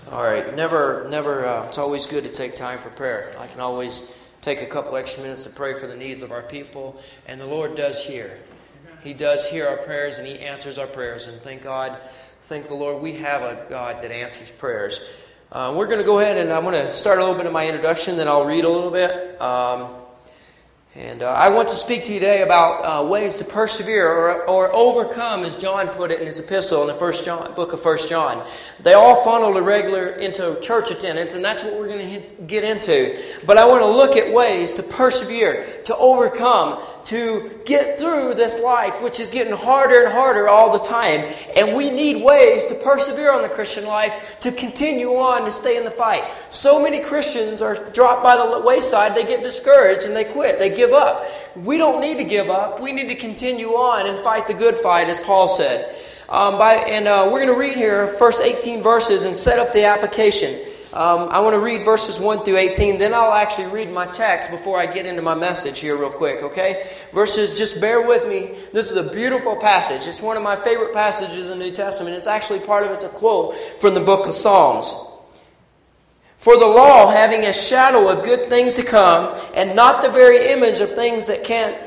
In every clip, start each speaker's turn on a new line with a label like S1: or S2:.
S1: All right. It's always good to take time for prayer. I can always take a couple extra minutes to pray for the needs of our people, and the Lord does hear. He does hear our prayers, and He answers our prayers. And thank the Lord, we have a God that answers prayers. We're going to go ahead, and I'm going to start a little bit of my introduction, then I'll read a little bit. I want to speak to you today about ways to persevere or overcome, as John put it in his epistle in the book of 1 John. They all funnel into church attendance, and that's what we're going to get into. But I want to look at ways to persevere, to overcome, to get through this life, which is getting harder and harder all the time. And we need ways to persevere on the Christian life, to continue on, to stay in the fight. So many Christians are dropped by the wayside, they get discouraged and they quit, they give up. We don't need to give up. We need to continue on and fight the good fight, as Paul said. We're going to read here first 18 verses and set up the application. I want to read verses 1 through 18. Then I'll actually read my text before I get into my message here real quick, okay? Just bear with me. This is a beautiful passage. It's one of my favorite passages in the New Testament. It's actually it's a quote from the book of Psalms. For the law, having a shadow of good things to come, and not the very image of things the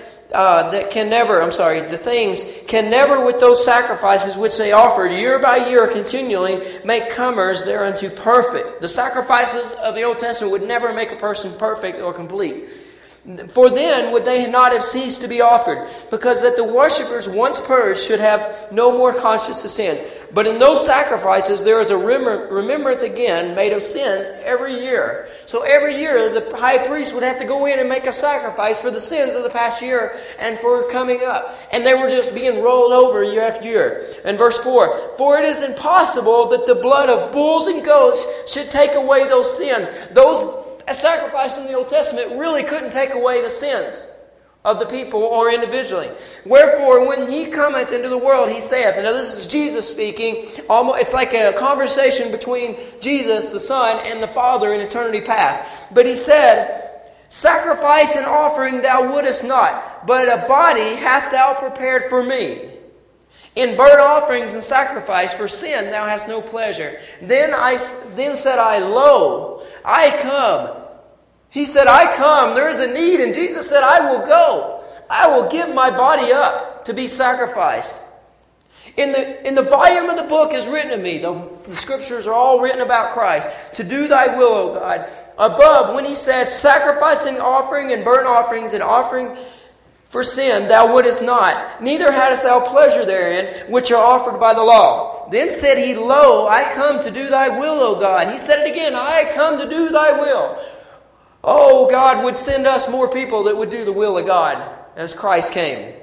S1: things can never with those sacrifices which they offered year by year continually make comers thereunto perfect. The sacrifices of the Old Testament would never make a person perfect or complete. For then would they not have ceased to be offered, because that the worshippers once purged should have no more conscience of sins. But in those sacrifices there is a remembrance again made of sins every year. So every year the high priest would have to go in and make a sacrifice for the sins of the past year and for coming up. And they were just being rolled over year after year. And verse 4, for it is impossible that the blood of bulls and goats should take away those sins. A sacrifice in the Old Testament really couldn't take away the sins of the people or individually. Wherefore, when He cometh into the world, He saith. Now this is Jesus speaking. It's like a conversation between Jesus, the Son, and the Father in eternity past. But He said, sacrifice and offering thou wouldest not, but a body hast thou prepared for me. In burnt offerings and sacrifice for sin thou hast no pleasure. Then said I, lo, I come. He said, I come. There is a need. And Jesus said, I will go. I will give my body up to be sacrificed. In the volume of the book is written of me. The scriptures are all written about Christ. To do thy will, O God. Above, when He said, sacrificing, offering, and burnt offerings, and offering for sin thou wouldest not, neither hadst thou pleasure therein, which are offered by the law. Then said He, lo, I come to do thy will, O God. He said it again, I come to do thy will. Oh, God would send us more people that would do the will of God as Christ came.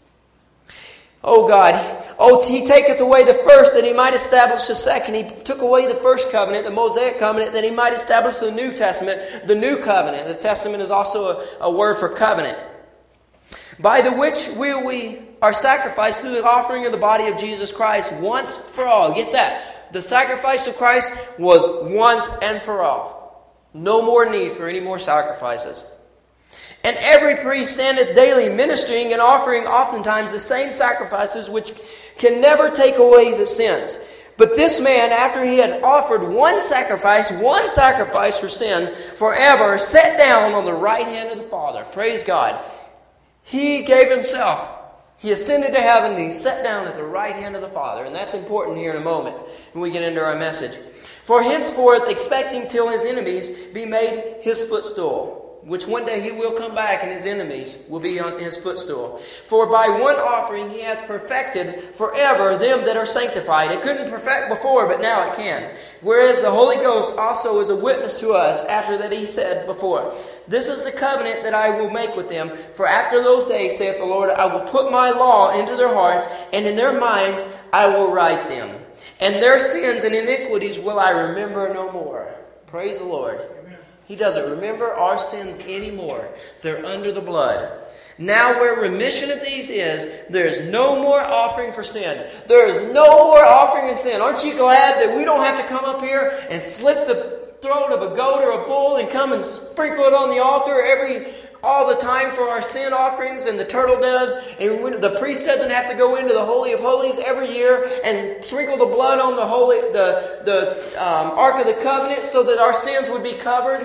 S1: Oh, God. Oh, He taketh away the first that He might establish the second. He took away the first covenant, the Mosaic covenant, that He might establish the New Testament, the new covenant. The Testament is also a word for covenant. By the which we are sacrificed through the offering of the body of Jesus Christ once for all. Get that. The sacrifice of Christ was once and for all. No more need for any more sacrifices. And every priest standeth daily ministering and offering oftentimes the same sacrifices which can never take away the sins. But this man, after he had offered one sacrifice for sins forever, sat down on the right hand of the Father. Praise God. He gave Himself. He ascended to heaven and He sat down at the right hand of the Father. And that's important here in a moment when we get into our message. For henceforth, expecting till His enemies be made His footstool, which one day He will come back and His enemies will be on His footstool. For by one offering He hath perfected forever them that are sanctified. It couldn't perfect before, but now it can. Whereas the Holy Ghost also is a witness to us, after that He said before, this is the covenant that I will make with them. For after those days, saith the Lord, I will put my law into their hearts, and in their minds I will write them. And their sins and iniquities will I remember no more. Praise the Lord. He doesn't remember our sins anymore. They're under the blood. Now where remission of these is, there is no more offering for sin. There is no more offering in sin. Aren't you glad that we don't have to come up here and slit the throat of a goat or a bull and come and sprinkle it on the altar every all the time for our sin offerings and the turtle doves, and when the priest doesn't have to go into the Holy of Holies every year and sprinkle the blood on the Ark of the Covenant so that our sins would be covered.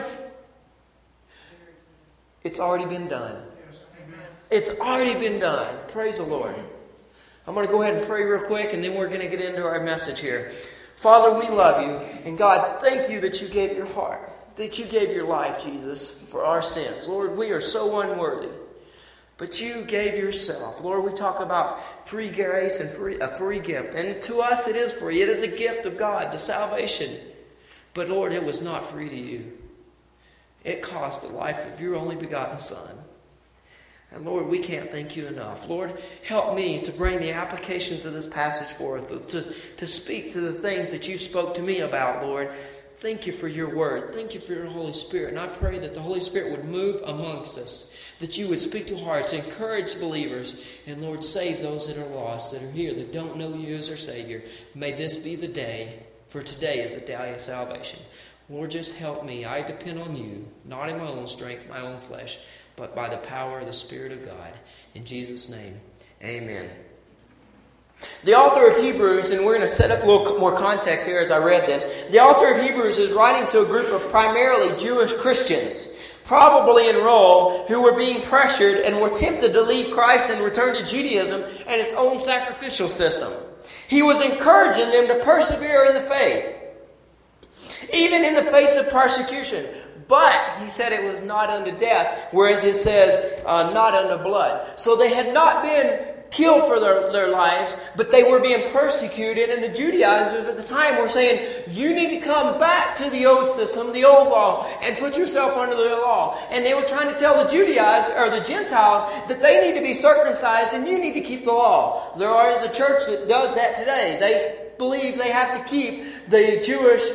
S1: It's already been done. It's already been done. Praise the Lord. I'm going to go ahead and pray real quick, and then we're going to get into our message here. Father, we love you, and God, thank you that you gave your heart, that you gave your life, Jesus, for our sins. Lord, we are so unworthy, but you gave yourself. Lord, we talk about free grace and a free gift, and to us it is free. It is a gift of God, the salvation. But Lord, it was not free to you. It cost the life of your only begotten Son. And Lord, we can't thank you enough. Lord, help me to bring the applications of this passage forth, to speak to the things that you spoke to me about, Lord. Thank you for your word. Thank you for your Holy Spirit. And I pray that the Holy Spirit would move amongst us, that you would speak to hearts, encourage believers, and Lord, save those that are lost, that are here, that don't know you as their Savior. May this be the day, for today is the day of salvation. Lord, just help me. I depend on you, not in my own strength, my own flesh, but by the power of the Spirit of God. In Jesus' name, amen. The author of Hebrews, and we're going to set up a little more context here as I read this. The author of Hebrews is writing to a group of primarily Jewish Christians, probably in Rome, who were being pressured and were tempted to leave Christ and return to Judaism and its own sacrificial system. He was encouraging them to persevere in the faith, even in the face of persecution. But he said it was not unto death, whereas it says not unto blood. So they had not been killed for their lives, but they were being persecuted. And the Judaizers at the time were saying, you need to come back to the old system, the old law, and put yourself under the law. And they were trying to tell the Judaizer or the Gentile that they need to be circumcised and you need to keep the law. There is a church that does that today. They believe they have to keep the Jewish,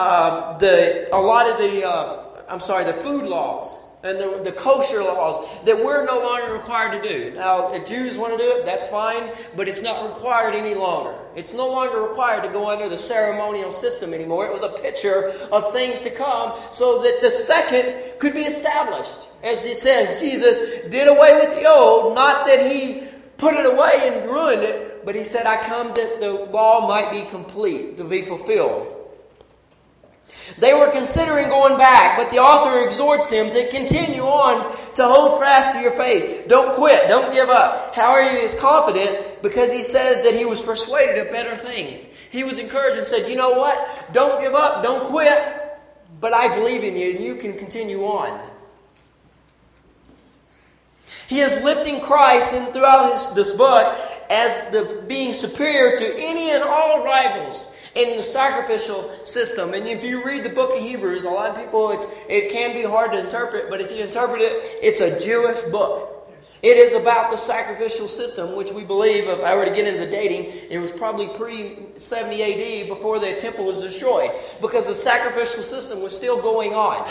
S1: the food laws and the kosher laws that we're no longer required to do. Now, if Jews want to do it, that's fine, but it's not required any longer. It's no longer required to go under the ceremonial system anymore. It was a picture of things to come so that the second could be established. As it says, Jesus did away with the old, not that he put it away and ruined it, but he said, I come that the law might be complete, to be fulfilled. They were considering going back, but the author exhorts him to continue on to hold fast to your faith. Don't quit. Don't give up. However, he is confident because he said that he was persuaded of better things. He was encouraged and said, you know what? Don't give up. Don't quit. But I believe in you and you can continue on. He is lifting Christ throughout this book as the being superior to any and all rivals in the sacrificial system. And if you read the book of Hebrews, a lot of people, it can be hard to interpret, but if you interpret it, it's a Jewish book. It is about the sacrificial system, which we believe, if I were to get into the dating, it was probably pre-70 AD before the temple was destroyed, because the sacrificial system was still going on.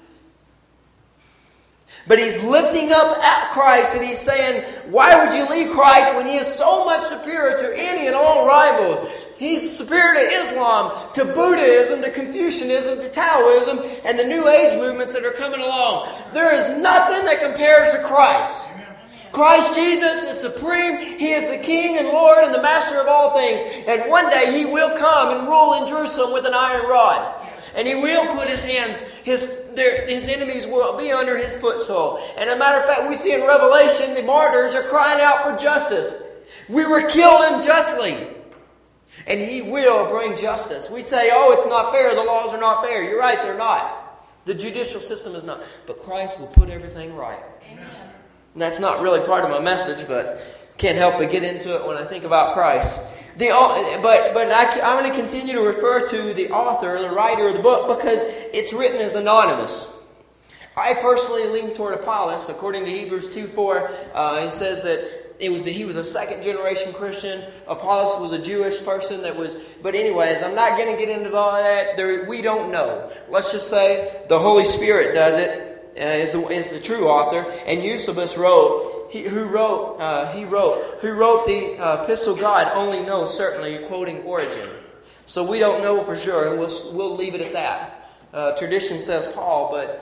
S1: But he's lifting up at Christ and he's saying, why would you leave Christ when he is so much superior to any and all rivals? He's superior to Islam, to Buddhism, to Confucianism, to Taoism, and the New Age movements that are coming along. There is nothing that compares to Christ. Christ Jesus is supreme. He is the King and Lord and the Master of all things. And one day he will come and rule in Jerusalem with an iron rod. And he will put his hands, his enemies will be under his footstool. And as a matter of fact, we see in Revelation, the martyrs are crying out for justice. We were killed unjustly. And he will bring justice. We say, oh, it's not fair. The laws are not fair. You're right, they're not. The judicial system is not. But Christ will put everything right. Amen. And that's not really part of my message, but can't help but get into it when I think about Christ. I'm going to continue to refer to the author, the writer of the book, because it's written as anonymous. I personally lean toward Apollos. According to Hebrews 2:4, it says that he was a second generation Christian. Apollos was a Jewish person but anyways, I'm not going to get into all that. We don't know. Let's just say the Holy Spirit does it, is the true author. And Eusebius wrote, who wrote the epistle God only knows certainly, quoting Origen. So we don't know for sure, and we'll leave it at that. Tradition says Paul, but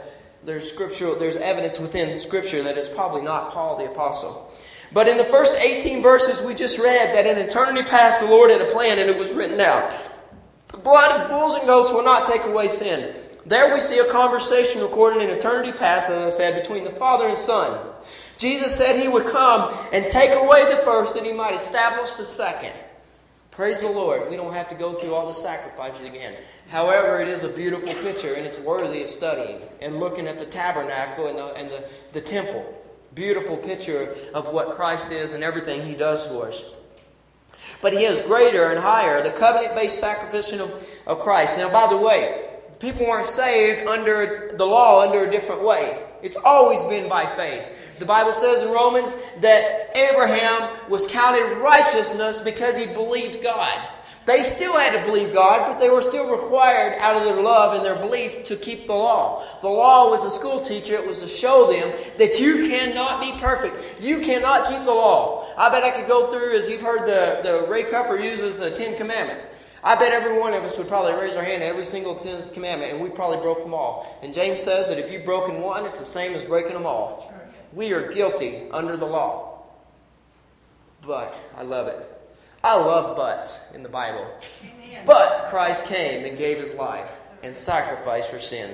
S1: there's evidence within Scripture that it's probably not Paul the Apostle. But in the first 18 verses we just read that in eternity past the Lord had a plan and it was written out. The blood of bulls and goats will not take away sin. There we see a conversation recorded in eternity past, as I said, between the Father and Son. Jesus said He would come and take away the first that He might establish the second. Praise the Lord. We don't have to go through all the sacrifices again. However, it is a beautiful picture and it's worthy of studying and looking at the tabernacle and the temple. Beautiful picture of what Christ is and everything He does for us. But He is greater and higher, the covenant-based sacrifice of Christ. Now, by the way, people weren't saved under the law under a different way. It's always been by faith. The Bible says in Romans that Abraham was counted righteousness because he believed God. They still had to believe God, but they were still required out of their love and their belief to keep the law. The law was a school teacher. It was to show them that you cannot be perfect. You cannot keep the law. I bet I could go through, as you've heard the Ray Cuffer uses the 10 Commandments. I bet every one of us would probably raise our hand at every single 10th commandment, and we probably broke them all. And James says that if you've broken one, it's the same as breaking them all. We are guilty under the law. But, I love it. I love buts in the Bible. Amen. But Christ came and gave His life and sacrificed for sin.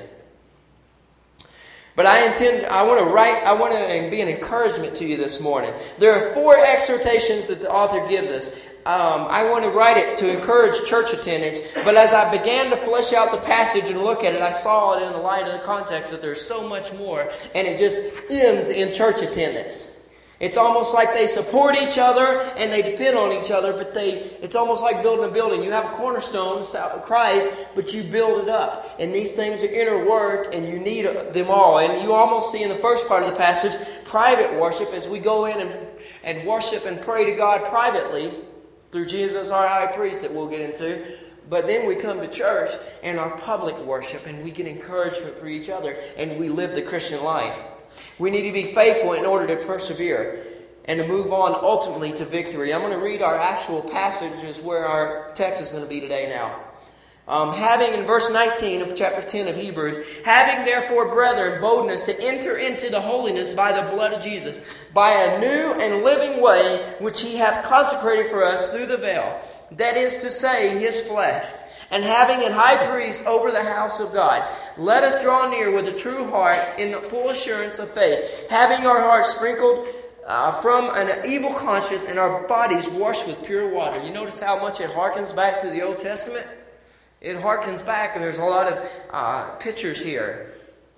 S1: But I want to be an encouragement to you this morning. There are 4 exhortations that the author gives us. I want to write it to encourage church attendance, but as I began to flesh out the passage and look at it, I saw it in the light of the context that there's so much more, and it just ends in church attendance. It's almost like they support each other and they depend on each other, but it's almost like building a building. You have a cornerstone, Christ, but you build it up. And these things are interworked and you need them all. And you almost see in the first part of the passage, private worship, as we go in and worship and pray to God privately through Jesus, our high priest, that we'll get into. But then we come to church and our public worship and we get encouragement for each other and we live the Christian life. We need to be faithful in order to persevere and to move on ultimately to victory. I'm going to read our actual passages where our text is going to be today now. Having in verse 19 of chapter 10 of Hebrews, having therefore, brethren, boldness to enter into the holiness by the blood of Jesus, by a new and living way which He hath consecrated for us through the veil, that is to say, His flesh. And having an high priest over the house of God, let us draw near with a true heart in full assurance of faith, having our hearts sprinkled from an evil conscience and our bodies washed with pure water. You notice how much it harkens back to the Old Testament? It harkens back, and there's a lot of pictures here.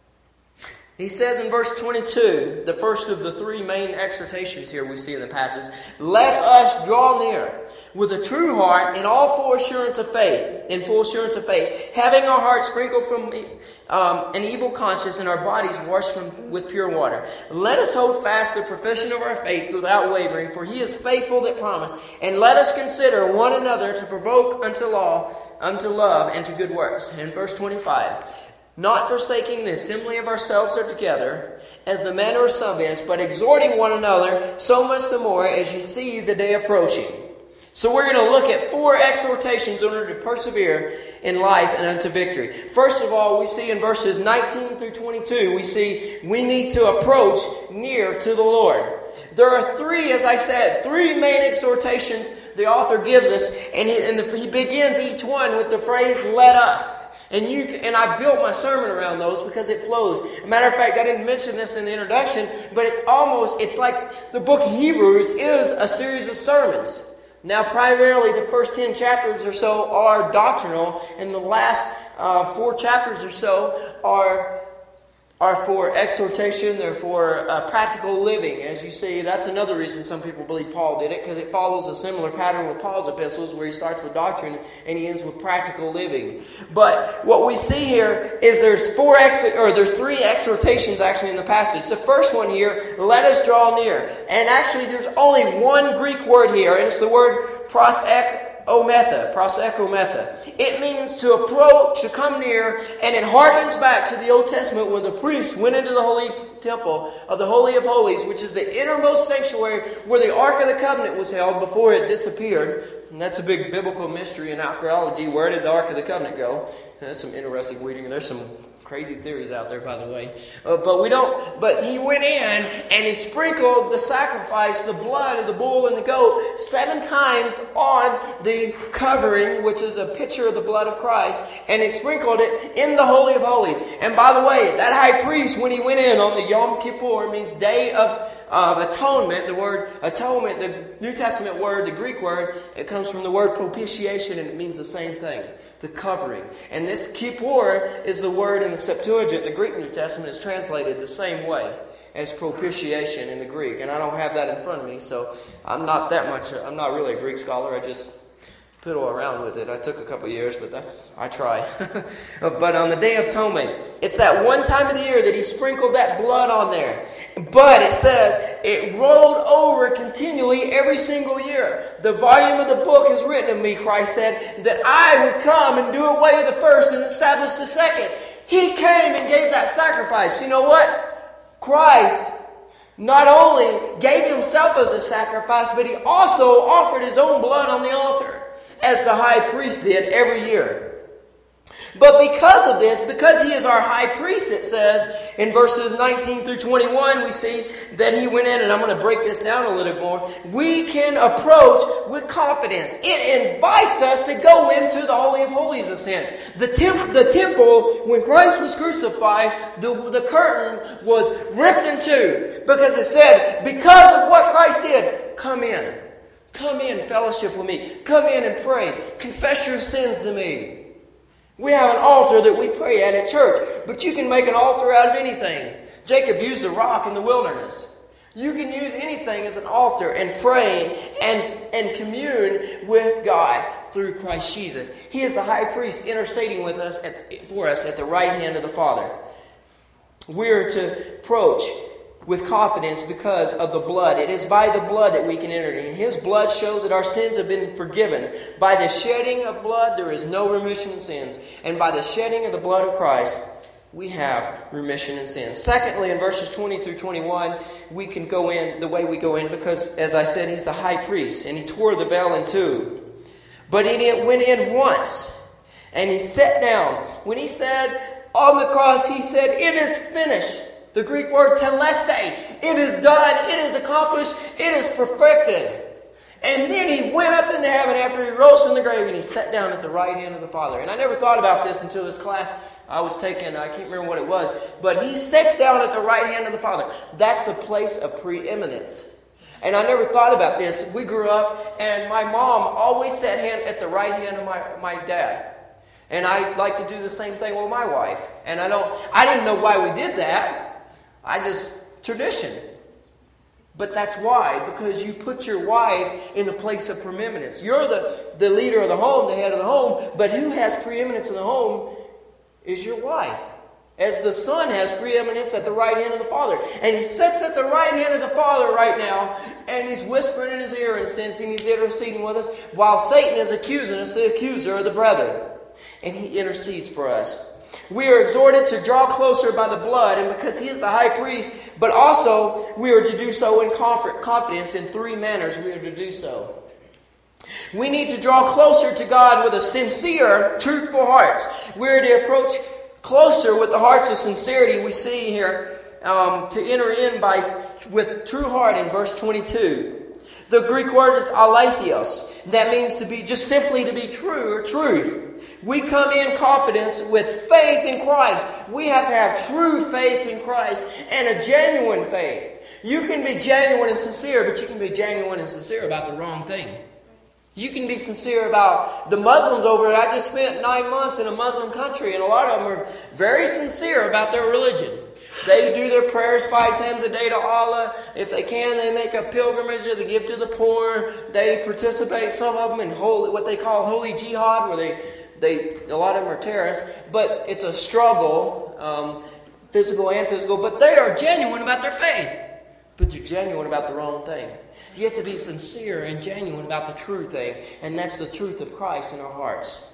S1: He says in verse 22, the first of the 3 main exhortations here we see in the passage, let us draw near with a true heart in all full assurance of faith, having our hearts sprinkled from an evil conscience and our bodies washed with pure water. Let us hold fast the profession of our faith without wavering, for He is faithful that promised. And let us consider one another to provoke unto love, and to good works. And verse 25, not forsaking the assembly of ourselves together, as the manner of some is, but exhorting one another, so much the more as you see the day approaching. So we're going to look at 4 exhortations in order to persevere in life and unto victory. First of all, we see in verses 19 through 22, we see we need to approach near to the Lord. There are 3, as I said, 3 main exhortations the author gives us, and he begins each one with the phrase, let us. And I built my sermon around those because it flows. Matter of fact, I didn't mention this in the introduction, but it's like the book of Hebrews is a series of sermons. Now, primarily the first 10 chapters or so are doctrinal, and the last 4 chapters or so are for exhortation. They're for practical living. As you see, that's another reason some people believe Paul did it, because it follows a similar pattern with Paul's epistles, where he starts with doctrine and he ends with practical living. But what we see here is there's 3 exhortations actually in the passage. The first one here, let us draw near. And actually there's only one Greek word here, and it's the word prosekometa. It means to approach, to come near, and it harkens back to the Old Testament when the priests went into the holy temple of the Holy of Holies, which is the innermost sanctuary where the Ark of the Covenant was held before it disappeared. And that's a big biblical mystery in archaeology. Where did the Ark of the Covenant go? That's some interesting reading. There's some crazy theories out there, by the way. But he went in and he sprinkled the sacrifice, the blood of the bull and the goat, 7 times on the covering, which is a picture of the blood of Christ, and he sprinkled it in the Holy of Holies. And by the way, that high priest, when he went in on the Yom Kippur, means Day of Atonement. The word atonement, the New Testament word, the Greek word, it comes from the word propitiation, and it means the same thing, the covering. And this Kippur is the word in the Septuagint. The Greek New Testament is translated the same way as propitiation in the Greek. And I don't have that in front of me, so I'm not really a Greek scholar. I just piddle around with it. I took a couple years, but I try. But on the Day of Atonement, it's that one time of the year that he sprinkled that blood on there. But it says it rolled over continually every single year. The volume of the book is written of me, Christ said, that I would come and do away with the first and establish the second. He came and gave that sacrifice. You know what? Christ not only gave himself as a sacrifice, but he also offered his own blood on the altar, as the high priest did every year. But because of this, because he is our high priest, it says in verses 19 through 21, we see that he went in, and I'm going to break this down a little more. We can approach with confidence. It invites us to go into the Holy of Holies, in a sense. The temple, when Christ was crucified, the curtain was ripped in two, because it said, because of what Christ did, come in. Come in, fellowship with me. Come in and pray. Confess your sins to me. We have an altar that we pray at church, but you can make an altar out of anything. Jacob used a rock in the wilderness. You can use anything as an altar and pray and commune with God through Christ Jesus. He is the high priest interceding with us for us at the right hand of the Father. We are to approach with confidence because of the blood. It is by the blood that we can enter in. His blood shows that our sins have been forgiven. By the shedding of blood, there is no remission of sins. And by the shedding of the blood of Christ, we have remission of sins. Secondly, in verses 20 through 21, we can go in the way we go in because, as I said, he's the high priest, and he tore the veil in two. But he went in once, and he sat down. When he said on the cross, he said, "It is finished." The Greek word teleste. It is done. It is accomplished. It is perfected. And then he went up into heaven after he rose from the grave, and he sat down at the right hand of the Father. And I never thought about this until this class I was taking. I can't remember what it was. But he sits down at the right hand of the Father. That's the place of preeminence. And I never thought about this. We grew up, and my mom always sat at the right hand of my dad. And I like to do the same thing with my wife. And I didn't know why we did that. Tradition. But that's why, because you put your wife in the place of preeminence. You're the leader of the home, the head of the home, but who has preeminence in the home is your wife. As the Son has preeminence at the right hand of the Father. And he sits at the right hand of the Father right now, and he's whispering in his ear, in a sense, and he's interceding with us, while Satan is accusing us, the accuser of the brethren. And he intercedes for us. We are exhorted to draw closer by the blood, and because he is the high priest, but also we are to do so in confidence. In 3 manners we are to do so. We need to draw closer to God with a sincere, truthful heart. We are to approach closer with the hearts of sincerity we see here, to enter in with true heart in verse 22. The Greek word is aletheos. That means to be just simply to be true or truth. We come in confidence with faith in Christ. We have to have true faith in Christ and a genuine faith. You can be genuine and sincere, but you can be genuine and sincere about the wrong thing. You can be sincere about the Muslims over there. I just spent 9 months in a Muslim country, and a lot of them are very sincere about their religion. They do their prayers 5 times a day to Allah. If they can, they make a pilgrimage or they give to the poor. They participate, some of them, in what they call holy jihad, where a lot of them are terrorists, but it's a struggle, physical and physical, but they are genuine about their faith. But they're genuine about the wrong thing. You have to be sincere and genuine about the true thing, and that's the truth of Christ in our hearts.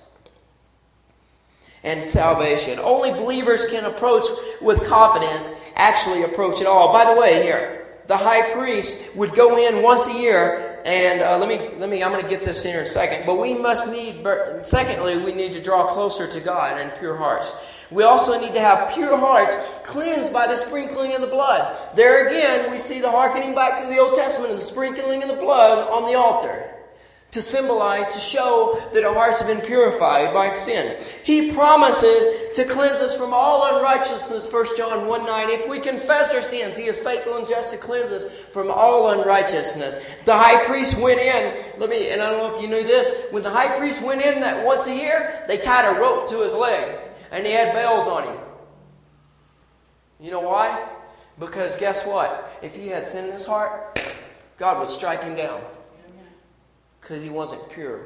S1: And salvation. Only believers can approach with confidence, actually approach it all. By the way, here, the high priest would go in once a year And I'm going to get this in here in a second. But secondly, we need to draw closer to God and pure hearts. We also need to have pure hearts cleansed by the sprinkling of the blood. There again, we see the hearkening back to the Old Testament and the sprinkling of the blood on the altar to symbolize, to show that our hearts have been purified by sin. He promises to cleanse us from all unrighteousness, 1 John 1:9. If we confess our sins, He is faithful and just to cleanse us from all unrighteousness. The high priest went in, and I don't know if you knew this, when the high priest went in that once a year, they tied a rope to his leg, and he had bells on him. You know why? Because guess what? If he had sin in his heart, God would strike him down. Because he wasn't pure.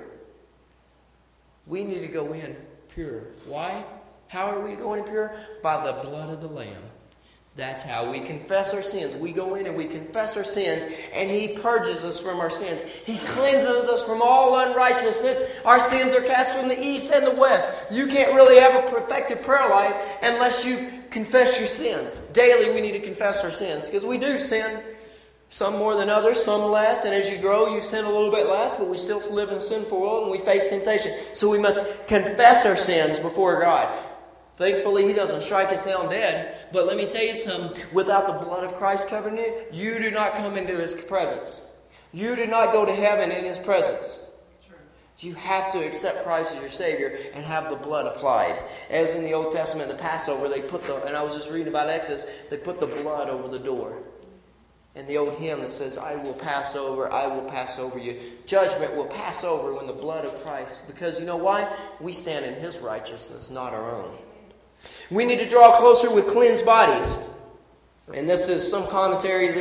S1: We need to go in pure. Why? How are we going pure? By the blood of the Lamb. That's how we confess our sins. We go in and we confess our sins, and He purges us from our sins. He cleanses us from all unrighteousness. Our sins are cast from the east and the west. You can't really have a perfected prayer life unless you've confessed your sins. Daily we need to confess our sins, because we do sin. Some more than others, some less. And as you grow, you sin a little bit less, but we still live in a sinful world and we face temptation. So we must confess our sins before God. Thankfully, He doesn't strike us down dead. But let me tell you something. Without the blood of Christ covering you do not come into His presence. You do not go to heaven in His presence. You have to accept Christ as your Savior and have the blood applied. As in the Old Testament, the Passover, and I was just reading about Exodus, they put the blood over the door. And the old hymn that says, I will pass over you. Judgment will pass over when the blood of Christ. Because you know why? We stand in His righteousness, not our own. We need to draw closer with cleansed bodies. And this is some commentaries.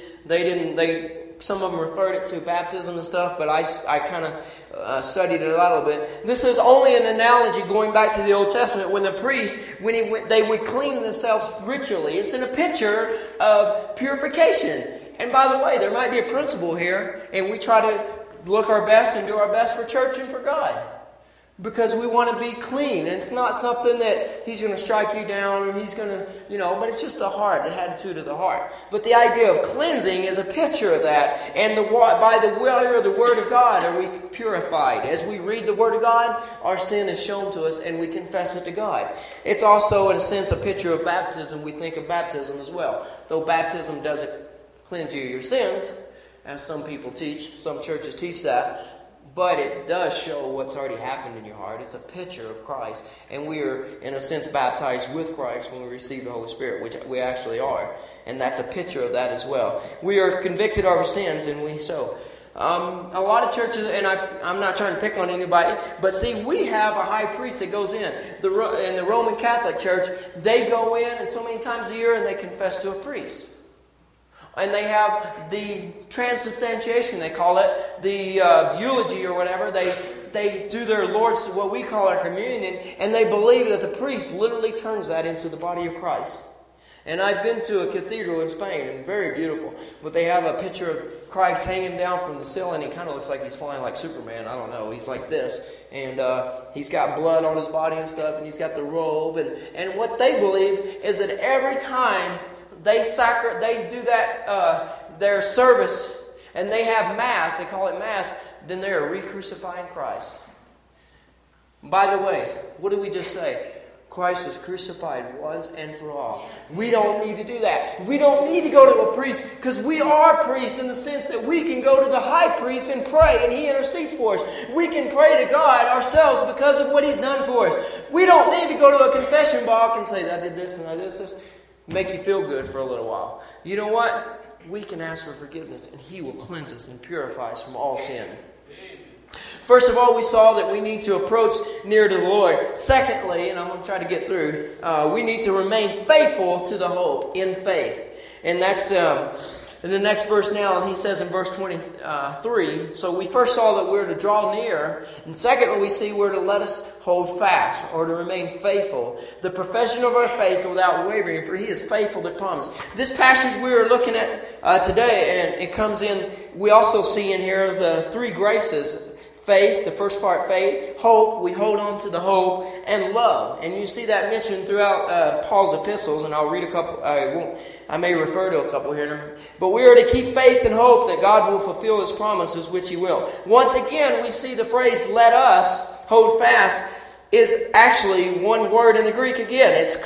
S1: Some of them referred it to baptism and stuff, but I kind of studied it out a little bit. This is only an analogy going back to the Old Testament when the priest, they would clean themselves ritually. It's in a picture of purification. And by the way, there might be a principle here, and we try to look our best and do our best for church and for God. Because we want to be clean. And it's not something that He's going to strike you down or He's going to, but it's just the heart, the attitude of the heart. But the idea of cleansing is a picture of that. And by the water of the Word of God are we purified. As we read the Word of God, our sin is shown to us and we confess it to God. It's also, in a sense, a picture of baptism. We think of baptism as well. Though baptism doesn't cleanse you of your sins, as some people teach, some churches teach that. But it does show what's already happened in your heart. It's a picture of Christ. And we are, in a sense, baptized with Christ when we receive the Holy Spirit, which we actually are. And that's a picture of that as well. We are convicted of our sins, and we so. A lot of churches, and I'm not trying to pick on anybody, but see, we have a high priest that goes in. In the Roman Catholic Church, they go in and so many times a year and they confess to a priest. And they have the transubstantiation, they call it, the eulogy or whatever. They do their Lord's, what we call our communion, and they believe that the priest literally turns that into the body of Christ. And I've been to a cathedral in Spain, and very beautiful. But they have a picture of Christ hanging down from the ceiling. He kind of looks like he's flying like Superman. I don't know. He's like this. And he's got blood on his body and stuff, and he's got the robe. And what they believe is that every time they do that, their service, and they have Mass, they call it Mass, then they are re-crucifying Christ. By the way, what did we just say? Christ was crucified once and for all. We don't need to do that. We don't need to go to a priest, because we are priests in the sense that we can go to the high priest and pray, and He intercedes for us. We can pray to God ourselves because of what He's done for us. We don't need to go to a confession box and say, I did this and I did this. Make you feel good for a little while. You know what? We can ask for forgiveness, and He will cleanse us and purify us from all sin. First of all, we saw that we need to approach near to the Lord. Secondly, and I'm going to try to get through, we need to remain faithful to the hope in faith. And that's in the next verse now, and he says in verse 23, so we first saw that we're to draw near, and secondly we see we're to let us hold fast, or to remain faithful. The profession of our faith without wavering, for He is faithful that promised. This passage we are looking at today, and it comes in, we also see in here the three graces, Faith, the first part, faith. Hope, we hold on to the hope. And love. And you see that mentioned throughout Paul's epistles. And I'll read a couple. I may refer to a couple here. But we are to keep faith and hope that God will fulfill His promises, which He will. Once again, we see the phrase, let us hold fast, is actually one word in the Greek again. It's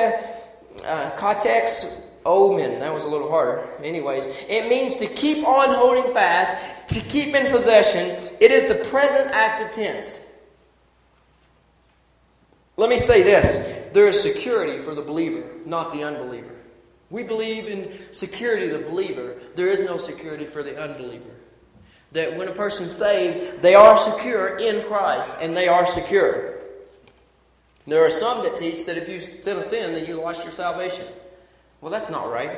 S1: katex omen. That was a little harder. Anyways, it means to keep on holding fast, to keep in possession. It is the present active tense. Let me say this. There is security for the believer, not the unbeliever. We believe in security of the believer. There is no security for the unbeliever. That when a person's saved, they are secure in Christ, and they are secure. There are some that teach that if you sin a sin, then you lost your salvation. Well, that's not right.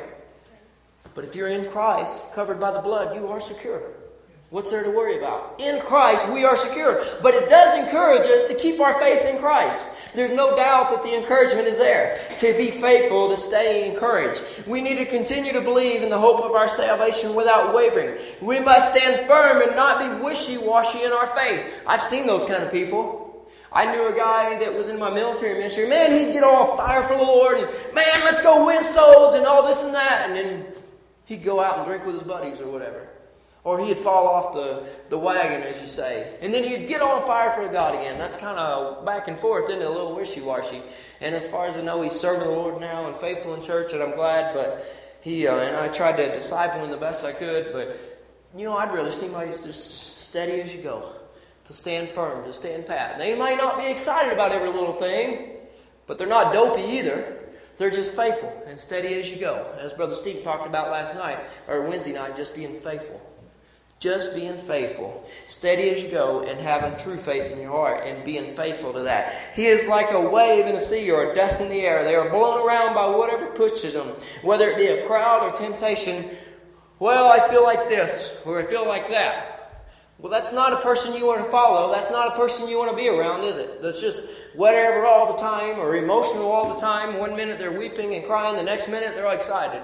S1: But if you're in Christ, covered by the blood, you are secure. What's there to worry about? In Christ, we are secure. But it does encourage us to keep our faith in Christ. There's no doubt that the encouragement is there. To be faithful, to stay encouraged. We need to continue to believe in the hope of our salvation without wavering. We must stand firm and not be wishy-washy in our faith. I've seen those kind of people. I knew a guy that was in my military ministry. Man, he'd get all fire for the Lord. And, man, let's go win souls and all this and that. And then he'd go out and drink with his buddies or whatever. Or he'd fall off the wagon, as you say. And then he'd get on fire for God again. That's kind of back and forth, isn't it? A little wishy-washy. And as far as I know, he's serving the Lord now and faithful in church, and I'm glad. But and I tried to disciple him the best I could. But, I'd rather see somebody just steady as you go. To stand firm, to stand pat. They might not be excited about every little thing, but they're not dopey either. They're just faithful and steady as you go. As Brother Steve talked about last night, or Wednesday night, just being faithful. Just being faithful. Steady as you go and having true faith in your heart and being faithful to that. He is like a wave in the sea or a dust in the air. They are blown around by whatever pushes them. Whether it be a crowd or temptation. Well, I feel like this or I feel like that. Well, that's not a person you want to follow. That's not a person you want to be around, is it? That's just whatever all the time or emotional all the time. One minute they're weeping and crying. The next minute they're excited.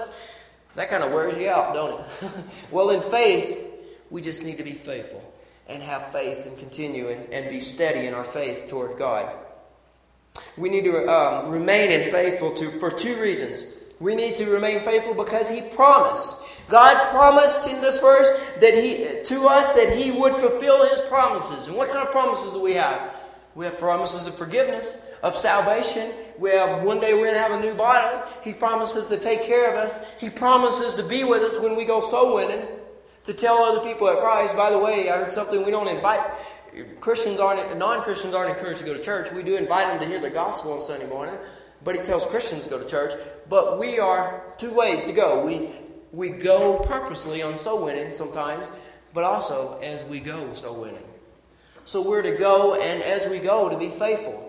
S1: That kind of wears you out, don't it? Well, in faith, we just need to be faithful and have faith and continue and be steady in our faith toward God. We need to remain in faithful for two reasons. We need to remain faithful because He promised. God promised in this verse to us that He would fulfill His promises. And what kind of promises do we have? We have promises of forgiveness, of salvation. We have one day we're going to have a new body. He promises to take care of us. He promises to be with us when we go soul winning. To tell other people at Christ, by the way, I heard something we don't invite. Non-Christians aren't encouraged to go to church. We do invite them to hear the gospel on Sunday morning. But He tells Christians to go to church. But we are two ways to go. We go purposely on soul winning sometimes, but also as we go soul winning. So we're to go, and as we go, to be faithful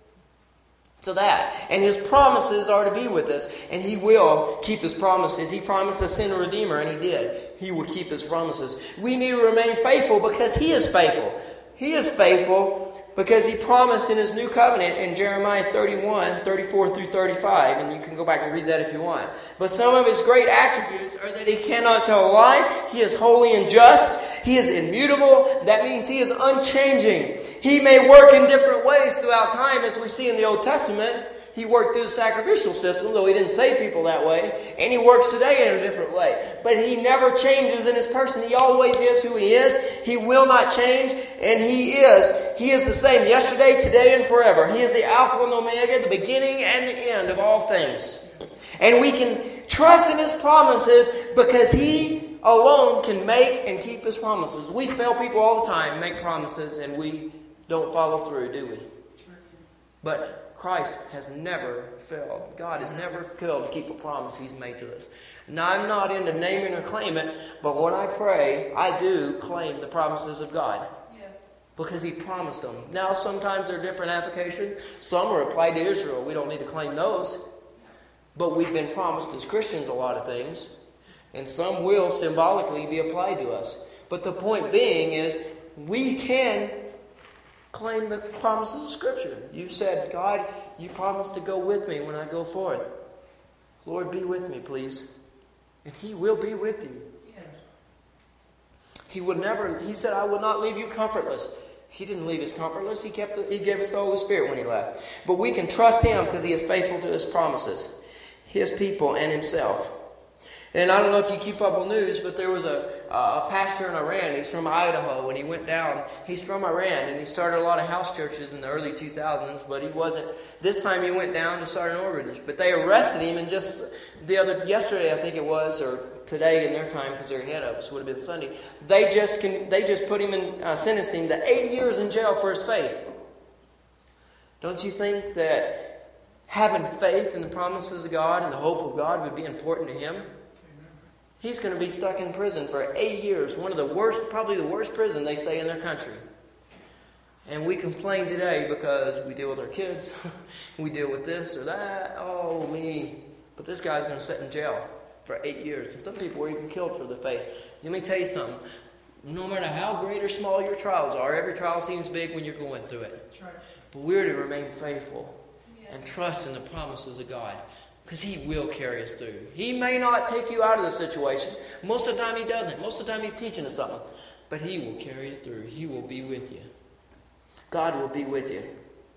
S1: to that. And His promises are to be with us, and He will keep His promises. He promised us in a Redeemer, and He did. He will keep His promises. We need to remain faithful because He is faithful. He is faithful because He promised in His new covenant in Jeremiah 31, 34 through 35. And you can go back and read that if you want. But some of His great attributes are that He cannot tell a lie. He is holy and just. He is immutable. That means He is unchanging. He may work in different ways throughout time, as we see in the Old Testament. He worked through the sacrificial system, though He didn't save people that way. And He works today in a different way. But He never changes in His person. He always is who He is. He will not change. And He is the same yesterday, today, and forever. He is the Alpha and Omega, the beginning and the end of all things. And we can trust in His promises because He alone can make and keep His promises. We fail people all the time, make promises, and we don't follow through, do we? But Christ has never failed. God has never failed to keep a promise He's made to us. Now, I'm not into naming or claiming, but when I pray, I do claim the promises of God. Yes. Because He promised them. Now, sometimes there are different applications. Some are applied to Israel. We don't need to claim those. But we've been promised as Christians a lot of things. And some will symbolically be applied to us. But the point being is, we can claim the promises of Scripture. You said, God, You promised to go with me when I go forth. Lord, be with me, please. And He will be with you. Yes. He said, I will not leave you comfortless. He didn't leave us comfortless. He gave us the Holy Spirit when He left. But we can trust Him because He is faithful to His promises, His people, and Himself. And I don't know if you keep up on news, but there was a pastor in Iran. He's from Idaho, and he went down. He's from Iran, and he started a lot of house churches in the early 2000s, but he wasn't. This time he went down to start an orphanage. But they arrested him, and just yesterday, I think it was, or today in their time, because they're ahead of us, would have been Sunday, they just put him in, sentenced him to 8 years in jail for his faith. Don't you think that having faith in the promises of God and the hope of God would be important to him? He's going to be stuck in prison for 8 years. One of the worst, probably the worst prison they say in their country. And we complain today because we deal with our kids. We deal with this or that. Oh, me. But this guy's going to sit in jail for 8 years. And some people were even killed for the faith. Let me tell you something. No matter how great or small your trials are, every trial seems big when you're going through it. That's right. But we're to remain faithful and trust in the promises of God. Because He will carry us through. He may not take you out of the situation. Most of the time He doesn't. Most of the time He's teaching us something. But He will carry you through. He will be with you. God will be with you.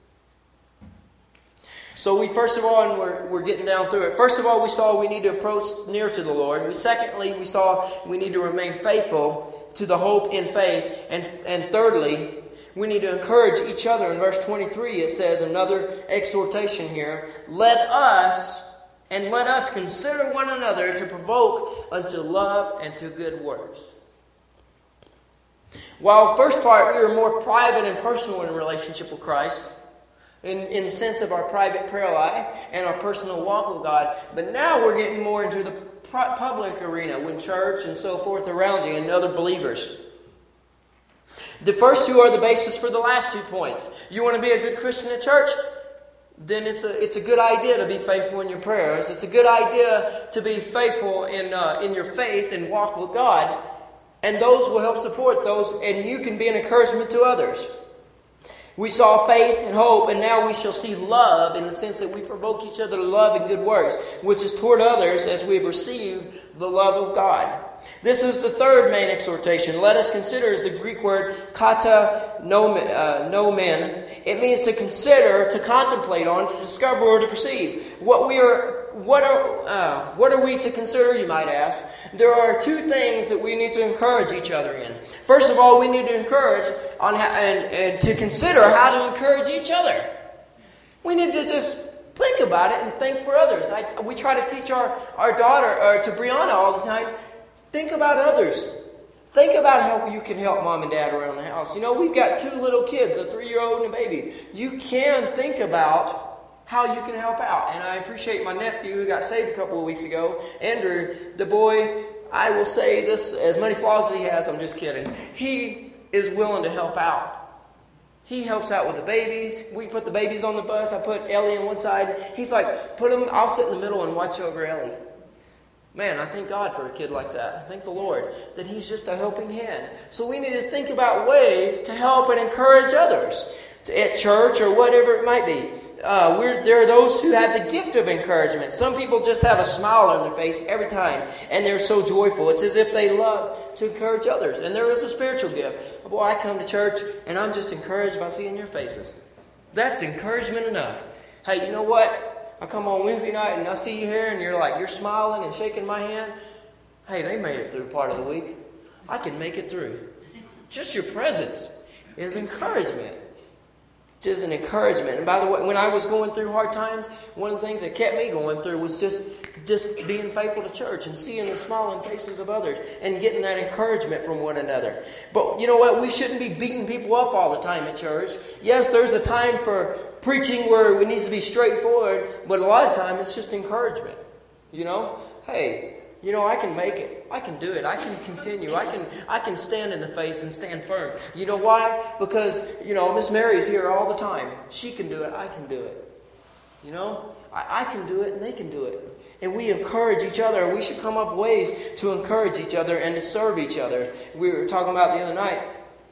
S1: So first of all, and we're getting down through it. First of all, we saw we need to approach near to the Lord. Secondly, we saw we need to remain faithful to the hope in faith. And thirdly, we need to encourage each other. In verse 23, it says, another exhortation here, let us consider one another to provoke unto love and to good works. While first part, we are more private and personal in relationship with Christ, in the sense of our private prayer life and our personal walk with God. But now we're getting more into the public arena, with church and so forth around you and other believers. The first two are the basis for the last 2 points. You want to be a good Christian at church? Then it's a good idea to be faithful in your prayers. It's a good idea to be faithful in your faith and walk with God. And those will help support those, and you can be an encouragement to others. We saw faith and hope, and now we shall see love in the sense that we provoke each other to love and good works, which is toward others as we have received the love of God. This is the third main exhortation. Let us consider is the Greek word kata nomen. It means to consider, to contemplate on, to discover, or to perceive. What are we to consider, you might ask? There are 2 things that we need to encourage each other in. First of all, we need to encourage and to consider how to encourage each other. We need to just think about it and think for others. We try to teach our daughter, to Brianna all the time, think about others. Think about how you can help mom and dad around the house. You know, we've got 2 little kids, a 3-year-old and a baby. You can think about how you can help out. And I appreciate my nephew who got saved a couple of weeks ago. Andrew, the boy, I will say this, as many flaws as he has, I'm just kidding. He is willing to help out. He helps out with the babies. We put the babies on the bus. I put Ellie on one side. He's like, I'll sit in the middle and watch over Ellie. Man, I thank God for a kid like that. I thank the Lord that he's just a helping hand. So we need to think about ways to help and encourage others at church or whatever it might be. There are those who have the gift of encouragement. Some people just have a smile on their face every time, and they're so joyful. It's as if they love to encourage others. And there is a spiritual gift. Boy, I come to church, and I'm just encouraged by seeing your faces. That's encouragement enough. Hey, you know what? I come on Wednesday night, and I see you here, and you're smiling and shaking my hand. Hey, they made it through part of the week. I can make it through. Just your presence is encouragement. Just an encouragement. And by the way, when I was going through hard times, one of the things that kept me going through was just being faithful to church and seeing the smiling faces of others and getting that encouragement from one another. But you know what? We shouldn't be beating people up all the time at church. Yes, there's a time for preaching where it needs to be straightforward, but a lot of time it's just encouragement. You know? Hey, you know, I can make it. I can do it. I can continue. I can stand in the faith and stand firm. You know why? Because, you know, Miss Mary's here all the time. She can do it. I can do it. You know, I can do it and they can do it. And we encourage each other. We should come up with ways to encourage each other and to serve each other. We were talking about the other night.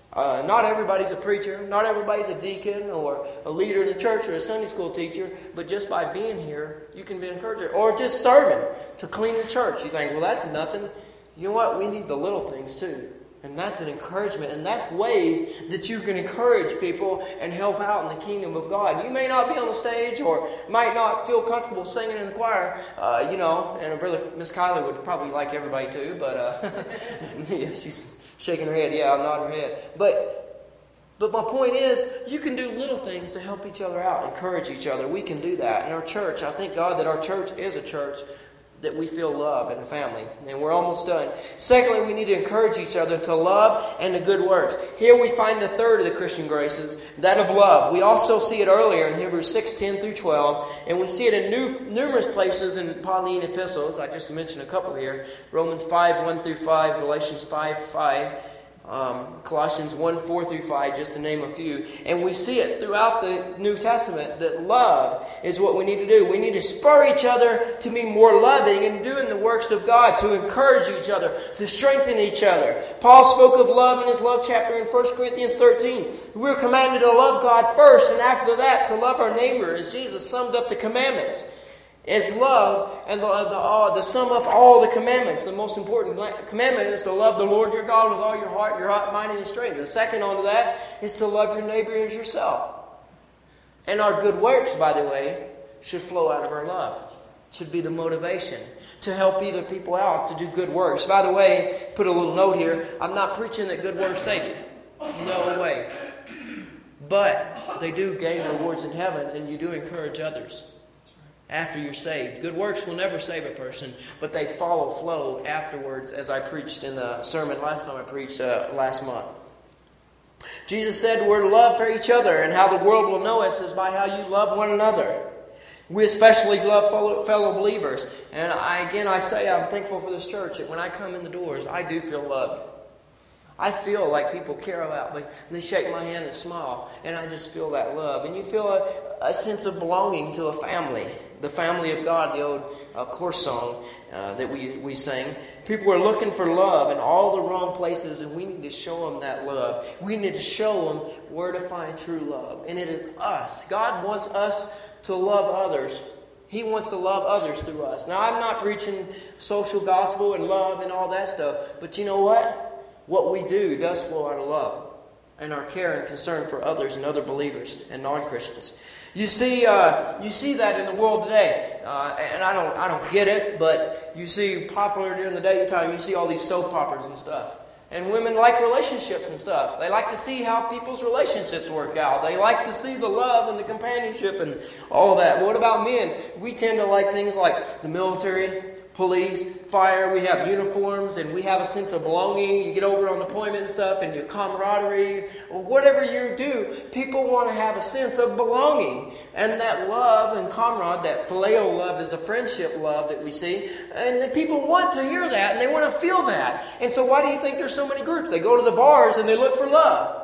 S1: Not everybody's a preacher. Not everybody's a deacon or a leader in the church or a Sunday school teacher. But just by being here, you can be an encourager. Or just serving to clean the church. You think, well, that's nothing. You know what? We need the little things too. And that's an encouragement. And that's ways that you can encourage people and help out in the kingdom of God. You may not be on the stage or might not feel comfortable singing in the choir, and Brother Miss Kylie would probably like everybody to, but yeah, she's shaking her head. Yeah, I'm nodding her head. But my point is, you can do little things to help each other out, encourage each other. We can do that. In our church, I thank God that our church is a church that we feel love in the family. And we're almost done. Secondly, we need to encourage each other to love and to good works. Here we find the third of the Christian graces, that of love. We also see it earlier in Hebrews 6:10 through 12. And we see it in numerous places in Pauline epistles. I just mentioned a couple here. Romans 5:1 through 5, Galatians 5:5. Colossians 1:4 through 5, just to name a few. And we see it throughout the New Testament that love is what we need to do. We need to spur each other to be more loving and doing the works of God, to encourage each other, to strengthen each other. Paul spoke of love in his love chapter in 1 Corinthians 13. We're commanded to love God first, and after that to love our neighbor, as Jesus summed up the commandments. Is love, and the sum up all the commandments. The most important commandment is to love the Lord your God with all your heart, your mind, and your strength. The second onto that is to love your neighbor as yourself. And our good works, by the way, should flow out of our love. Should be the motivation to help either people out to do good works. By the way, put a little note here. I'm not preaching that good works save you. No way. But they do gain rewards in heaven, and you do encourage others after you're saved. Good works will never save a person, but they flow afterwards, as I preached in the sermon last time I preached last month. Jesus said we're to love for each other, and how the world will know us is by how you love one another. We especially love fellow believers. And I say I'm thankful for this church, that when I come in the doors, I do feel loved. I feel like people care about me. They shake my hand and smile, and I just feel that love. And you feel a sense of belonging to a family. The family of God, the old chorus song that we sing. People are looking for love in all the wrong places, and we need to show them that love. We need to show them where to find true love. And it is us. God wants us to love others. He wants to love others through us. Now, I'm not preaching social gospel and love and all that stuff, but you know what? What we do does flow out of love and our care and concern for others and other believers and non-Christians. You see that in the world today, and I don't get it, but you see popular during the daytime. You see all these soap operas and stuff, and women like relationships and stuff. They like to see how people's relationships work out. They like to see the love and the companionship and all of that. What about men? We tend to like things like the military, police, fire. We have uniforms, and we have a sense of belonging. You get over on deployment and stuff, and your camaraderie, or whatever you do, people want to have a sense of belonging. And that love and camaraderie, that phileo love, is a friendship love that we see. And the people want to hear that, and they want to feel that. And so why do you think there's so many groups? They go to the bars, and they look for love.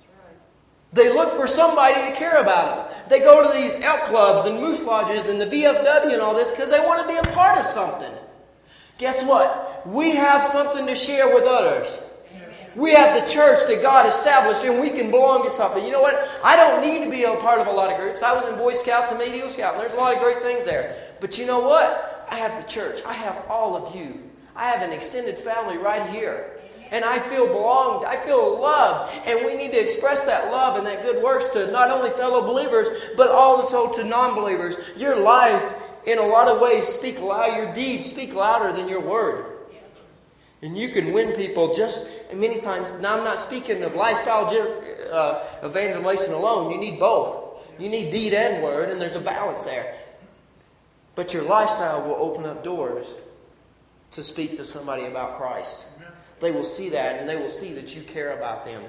S1: They look for somebody to care about them. They go to these elk clubs and moose lodges and the VFW and all this because they want to be a part of something. Guess what? We have something to share with others. We have the church that God established, and we can belong to something. You know what? I don't need to be a part of a lot of groups. I was in Boy Scouts and Eagle Scout, and there's a lot of great things there. But you know what? I have the church. I have all of you. I have an extended family right here. And I feel belonged. I feel loved. And we need to express that love and that good works to not only fellow believers, but also to non-believers. Your life, in a lot of ways, speak loud. Your deeds speak louder than your word. And you can win people just many times. Now, I'm not speaking of lifestyle evangelization alone. You need both. You need deed and word, and there's a balance there. But your lifestyle will open up doors to speak to somebody about Christ. They will see that, and they will see that you care about them.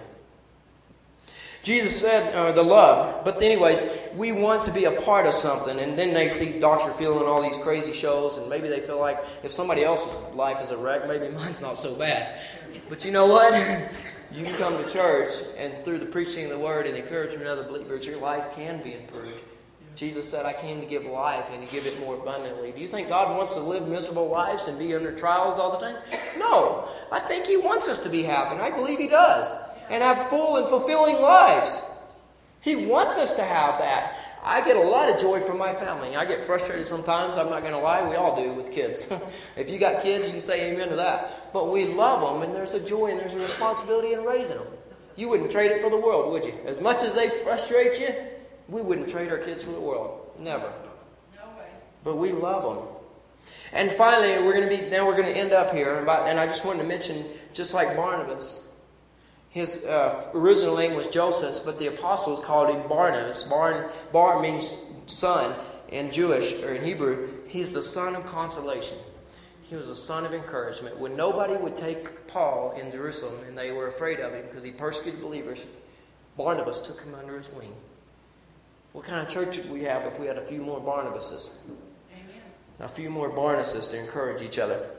S1: Jesus said the love. But anyways, we want to be a part of something. And then they see Dr. Phil and all these crazy shows, and maybe they feel like if somebody else's life is a wreck, maybe mine's not so bad. But you know what? You can come to church, and through the preaching of the word and encouragement of other believers, your life can be improved. Jesus said, I came to give life and to give it more abundantly. Do you think God wants to live miserable lives and be under trials all the time? No. I think He wants us to be happy. And I believe He does. And have full and fulfilling lives. He wants us to have that. I get a lot of joy from my family. I get frustrated sometimes, I'm not going to lie. We all do with kids. If you got kids, you can say amen to that. But we love them, and there's a joy and there's a responsibility in raising them. You wouldn't trade it for the world, would you? As much as they frustrate you, we wouldn't trade our kids for the world. Never.
S2: No way.
S1: But we love them. And finally, we're going to end up here. And I just wanted to mention, just like Barnabas, his original name was Joseph, but the apostles called him Barnabas. Bar means son in Jewish or in Hebrew. He's the son of consolation. He was a son of encouragement. When nobody would take Paul in Jerusalem and they were afraid of him because he persecuted believers, Barnabas took him under his wing. What kind of church would we have if we had a few more Barnabases?
S2: Amen.
S1: A few more Barnabases to encourage each other.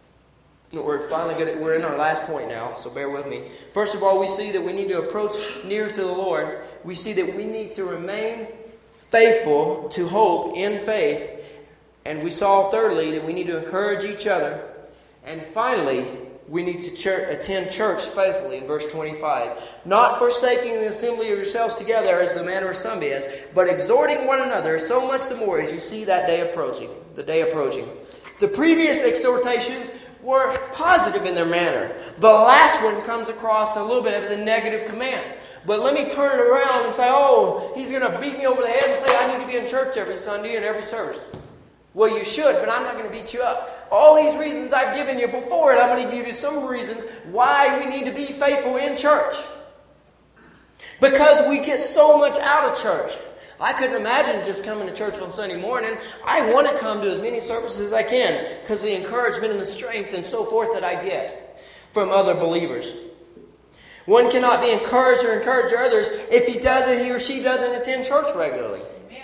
S1: We're in our last point now, so bear with me. First of all, we see that we need to approach near to the Lord. We see that we need to remain faithful to hope in faith. And we saw, thirdly, that we need to encourage each other. And finally, we need to attend church faithfully in verse 25. Not forsaking the assembly of yourselves together as the manner of some is, but exhorting one another so much the more as you see that day approaching. The previous exhortations were positive in their manner. The last one comes across a little bit as a negative command. But let me turn it around and say, oh, he's going to beat me over the head and say I need to be in church every Sunday and every service. Well, you should, but I'm not going to beat you up. All these reasons I've given you before, and I'm going to give you some reasons why we need to be faithful in church. Because we get so much out of church. I couldn't imagine just coming to church on Sunday morning. I want to come to as many services as I can because of the encouragement and the strength and so forth that I get from other believers. One cannot be encouraged or encourage others if he or she doesn't attend church regularly.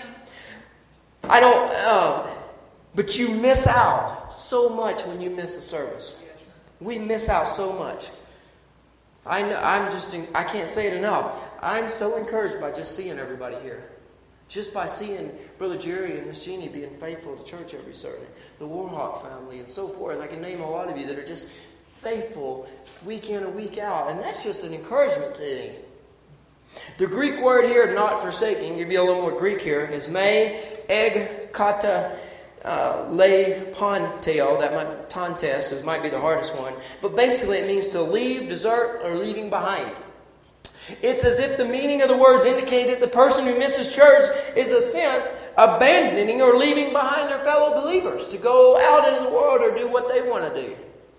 S2: Amen.
S1: But you miss out so much when you miss a service. We miss out so much. I can't say it enough. I'm so encouraged by just seeing everybody here. Just by seeing Brother Jerry and Miss Jeannie being faithful to church every Sunday. The Warhawk family and so forth. I can name a lot of you that are just faithful week in and week out. And that's just an encouragement to me. The Greek word here, not forsaking, give you a little more Greek here, is me, eg, kata, le ponteo, that might, tontes might be the hardest one, but basically it means to leave, desert, or leaving behind. It's as if the meaning of the words indicate that the person who misses church is, in a sense, abandoning or leaving behind their fellow believers to go out into the world or do what they want to do.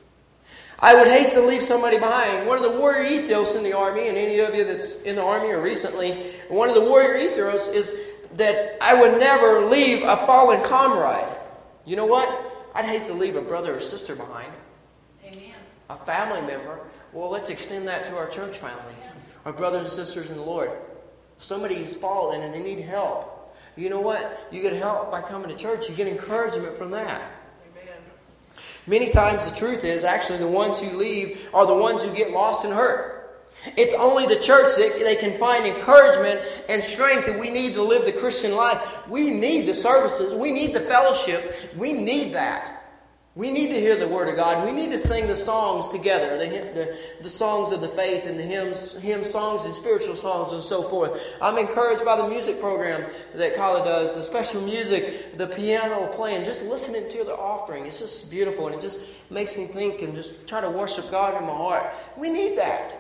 S1: I would hate to leave somebody behind. One of the warrior ethos in the army, and any of you that's in the army or recently, one of the warrior ethos is that I would never leave a fallen comrade. You know what? I'd hate to leave a brother or sister behind.
S2: Amen.
S1: A family member. Well, let's extend that to our church family. Our brothers and sisters in the Lord. Somebody's fallen and they need help. You know what? You get help by coming to church. You get encouragement from that.
S2: Amen.
S1: Many times the truth is actually the ones who leave are the ones who get lost and hurt. It's only the church that they can find encouragement and strength that we need to live the Christian life. We need the services. We need the fellowship. We need that. We need to hear the Word of God. We need to sing the songs together, the songs of the faith and the hymn songs and spiritual songs and so forth. I'm encouraged by the music program that Kala does, the special music, the piano playing, just listening to the offering. It's just beautiful, and it just makes me think and just try to worship God in my heart. We need that.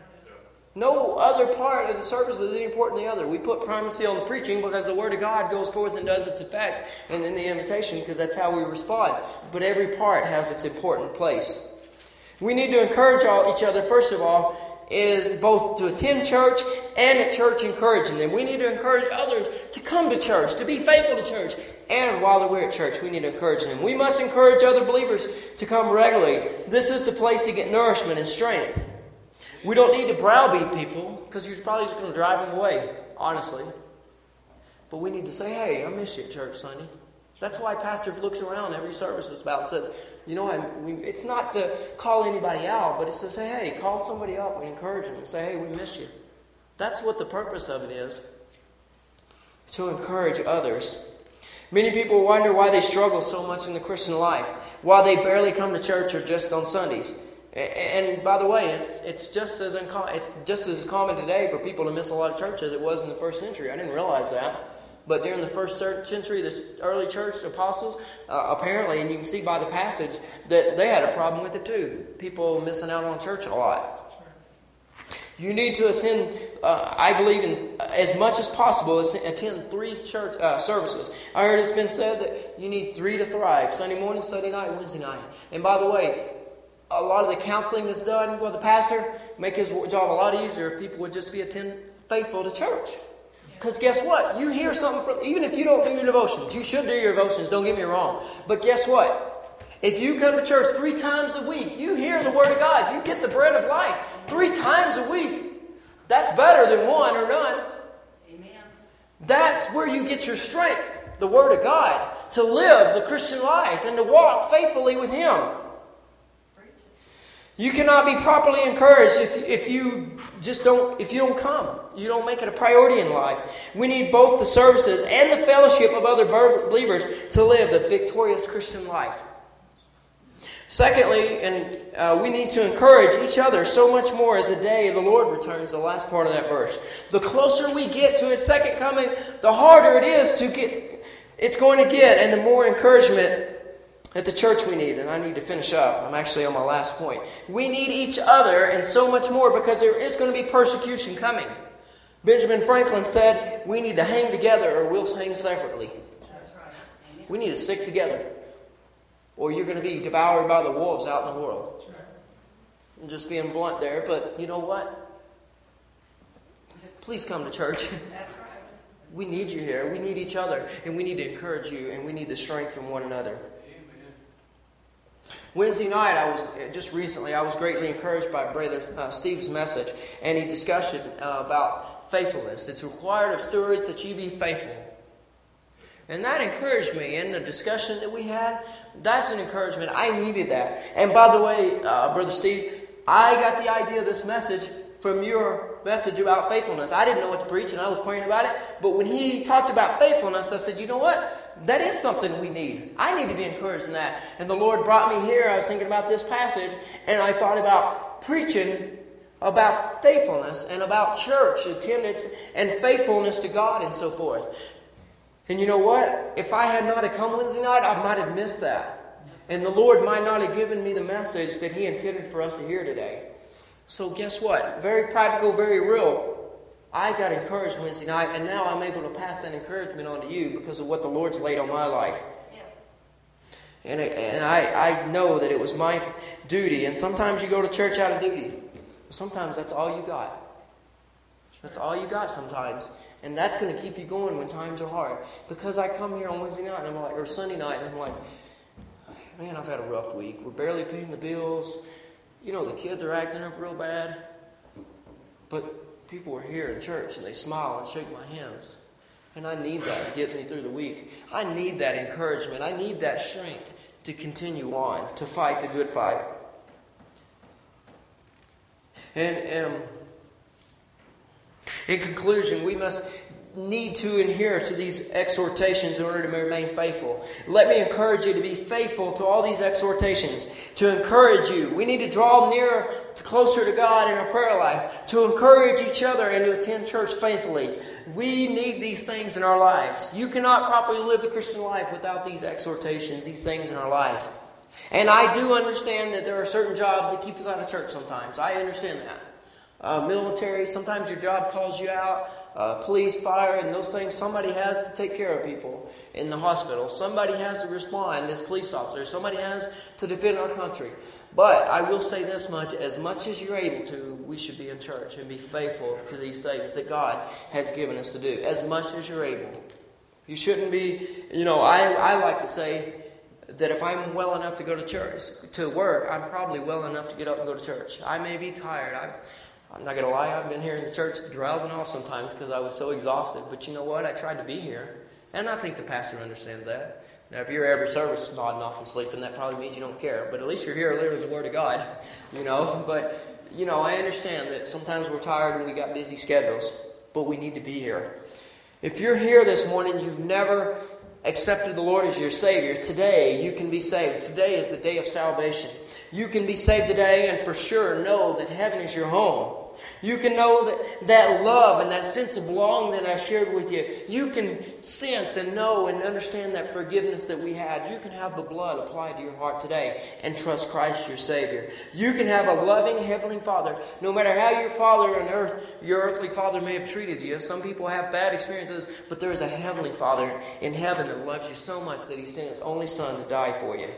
S1: No other part of the service is any important than the other. We put primacy on the preaching because the Word of God goes forth and does its effect, and then the invitation because that's how we respond. But every part has its important place. We need to encourage each other, first of all, is both to attend church and at church encouraging them. We need to encourage others to come to church, to be faithful to church. And while we're at church, we need to encourage them. We must encourage other believers to come regularly. This is the place to get nourishment and strength. We don't need to browbeat people because you're probably just going to drive them away, honestly. But we need to say, hey, I miss you at church Sunday. That's why Pastor looks around every service is about and says, you know, it's not to call anybody out, but it's to say, hey, call somebody up and encourage them and say, hey, we miss you. That's what the purpose of it is, to encourage others. Many people wonder why they struggle so much in the Christian life, why they barely come to church or just on Sundays. And by the way, it's just as common today for people to miss a lot of church as it was in the first century. I didn't realize that. But during the first century, the early church, apostles, apparently, and you can see by the passage, that they had a problem with it too. People missing out on church a lot. You need to attend, I believe, in as much as possible, attend 3 church services. I heard it's been said that you need 3 to thrive: Sunday morning, Sunday night, Wednesday night. And by the way, a lot of the counseling that's done for the pastor make his job a lot easier if people would just be faithful to church. Because guess what? You hear something from, even if you don't do your devotions, you should do your devotions, don't get me wrong. But guess what? If you come to church 3 times a week, you hear the Word of God. You get the bread of life 3 times a week. That's better than 1 or none.
S2: Amen.
S1: That's where you get your strength, the Word of God, to live the Christian life and to walk faithfully with Him. You cannot be properly encouraged if you don't come. You don't make it a priority in life. We need both the services and the fellowship of other believers to live the victorious Christian life. Secondly, and we need to encourage each other so much more as the day of the Lord returns, the last part of that verse. The closer we get to His second coming, the harder it's going to get, and the more encouragement at the church we need. And I need to finish up. I'm actually on my last point. We need each other and so much more because there is going to be persecution coming. Benjamin Franklin said, we need to hang together or we'll hang separately.
S2: That's right. Amen.
S1: We need to stick together, or you're going to be devoured by the wolves out in the world.
S2: That's right.
S1: I'm just being blunt there, but you know what? Please come to church.
S2: That's right.
S1: We need you here. We need each other, and we need to encourage you, and we need the strength from one another. Wednesday night, I was greatly encouraged by Brother Steve's message, and he discussed about faithfulness. It's required of stewards that you be faithful. And that encouraged me. In the discussion that we had, that's an encouragement. I needed that. And by the way, Brother Steve, I got the idea of this message from your message about faithfulness. I didn't know what to preach, and I was praying about it. But when he talked about faithfulness, I said, you know what? That is something we need. I need to be encouraged in that. And the Lord brought me here. I was thinking about this passage, and I thought about preaching about faithfulness and about church attendance and faithfulness to God and so forth. And you know what? If I had not come Wednesday night, I might have missed that. And the Lord might not have given me the message that He intended for us to hear today. So guess what? Very practical, very real. I got encouraged Wednesday night, and now I'm able to pass that encouragement on to you because of what the Lord's laid on my life.
S2: Yes.
S1: And I know that it was my duty. And sometimes you go to church out of duty. Sometimes that's all you got. That's all you got sometimes. And that's going to keep you going when times are hard. Because I come here on Wednesday night, and I'm like, or Sunday night, and I'm like, man, I've had a rough week. We're barely paying the bills. You know, the kids are acting up real bad. But people are here in church, and they smile and shake my hands. And I need that to get me through the week. I need that encouragement. I need that strength to continue on, to fight the good fight. And in conclusion, we must need to adhere to these exhortations in order to remain faithful. Let me encourage you to be faithful to all these exhortations. To encourage you, we need to draw nearer, closer to God in our prayer life. To encourage each other and to attend church faithfully. We need these things in our lives. You cannot properly live the Christian life without these exhortations, these things in our lives. And I do understand that there are certain jobs that keep us out of church sometimes. I understand that. Military, sometimes your job calls you out. Police, fire, and those things. Somebody has to take care of people in the hospital. Somebody has to respond as police officers. Somebody has to defend our country. But I will say this much as you're able to, we should be in church and be faithful to these things that God has given us to do. As much as you're able. You shouldn't be, I like to say that if I'm well enough to go to church, to work, I'm probably well enough to get up and go to church. I may be tired. I'm not going to lie, I've been here in the church drowsing off sometimes because I was so exhausted. But you know what? I tried to be here. And I think the pastor understands that. Now, if you're every service nodding off and sleeping, that probably means you don't care. But at least you're here living the Word of God, But, I understand that sometimes we're tired and we got busy schedules. But we need to be here. If you're here this morning, you've never accepted the Lord as your Savior, today you can be saved. Today is the day of salvation. You can be saved today and for sure know that heaven is your home. You can know that love and that sense of belonging that I shared with you. You can sense and know and understand that forgiveness that we had. You can have the blood applied to your heart today and trust Christ your Savior. You can have a loving Heavenly Father. No matter how your father on earth, your earthly father may have treated you. Some people have bad experiences, but there is a Heavenly Father in heaven that loves you so much that He sent His only Son to die for you.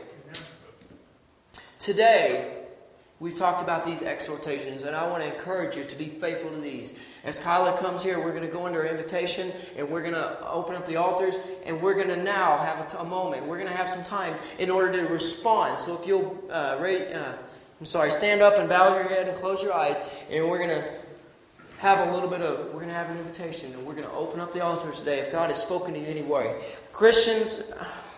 S1: Today, we've talked about these exhortations, and I want to encourage you to be faithful to these. As Kyla comes here, we're going to go into our invitation, and we're going to open up the altars, and we're going to now have a moment. We're going to have some time in order to respond. So if you'll stand up and bow your head and close your eyes, and we're going to have we're going to have an invitation, and we're going to open up the altars today if God has spoken to you in any way. Christians,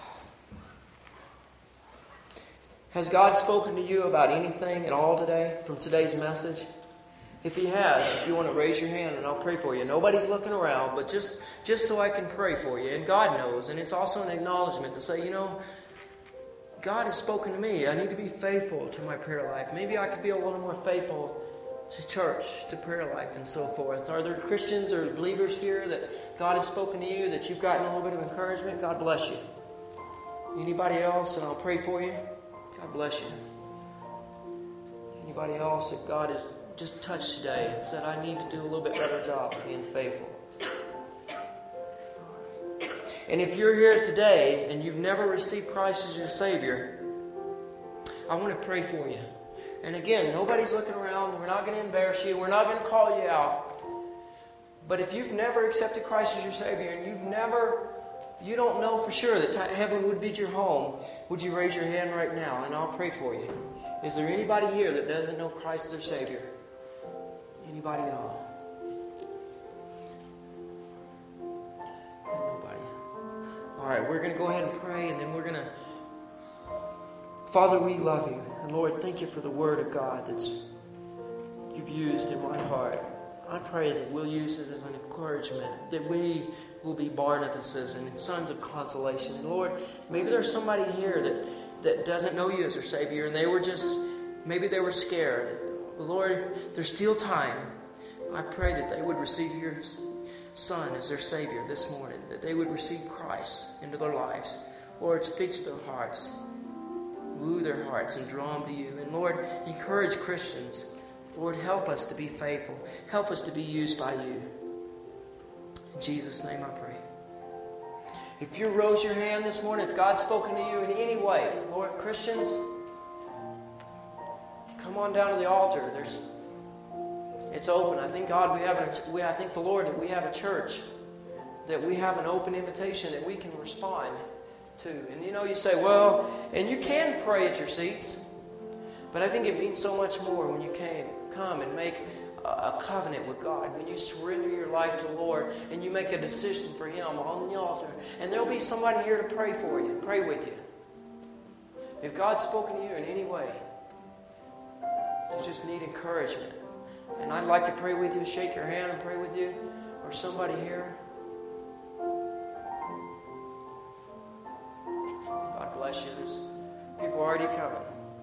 S1: has God spoken to you about anything at all today from today's message? If He has, if you want to raise your hand and I'll pray for you. Nobody's looking around, but just so I can pray for you. And God knows. And it's also an acknowledgement to say, God has spoken to me. I need to be faithful to my prayer life. Maybe I could be a little more faithful to church, to prayer life, and so forth. Are there Christians or believers here that God has spoken to you, that you've gotten a little bit of encouragement? God bless you. Anybody else? And I'll pray for you. God bless you. Anybody else that God has just touched today and said, I need to do a little bit better job of being faithful? And if you're here today and you've never received Christ as your Savior, I want to pray for you. And again, nobody's looking around. We're not going to embarrass you. We're not going to call you out. But if you've never accepted Christ as your Savior and you don't know for sure that heaven would be your home, would you raise your hand right now and I'll pray for you? Is there anybody here that doesn't know Christ as their Savior? Anybody at all? Nobody. All right, we're going to go ahead and pray, and then we're going to... Father, we love you. And Lord, thank you for the Word of God you've used in my heart. I pray that we'll use it as an encouragement, that we will be Barnabases and sons of consolation. And Lord, maybe there's somebody here that doesn't know you as their Savior, and maybe they were scared. Lord, there's still time. I pray that they would receive your Son as their Savior this morning, that they would receive Christ into their lives. Lord, speak to their hearts, woo their hearts and draw them to you. And Lord, encourage Christians. Lord, help us to be faithful. Help us to be used by you. In Jesus' name I pray. If you rose your hand this morning, if God's spoken to you in any way, Lord, Christians, come on down to the altar. It's open. I thank God I thank the Lord that we have a church, that we have an open invitation that we can respond to. And you say, well, and you can pray at your seats, but I think it means so much more when you come and make a covenant with God, when you surrender your life to the Lord and you make a decision for Him on the altar. And there'll be somebody here to pray for you, pray with you. If God's spoken to you in any way, you just need encouragement. And I'd like to pray with you, shake your hand and pray with you, or somebody here. God bless you. There's people already coming.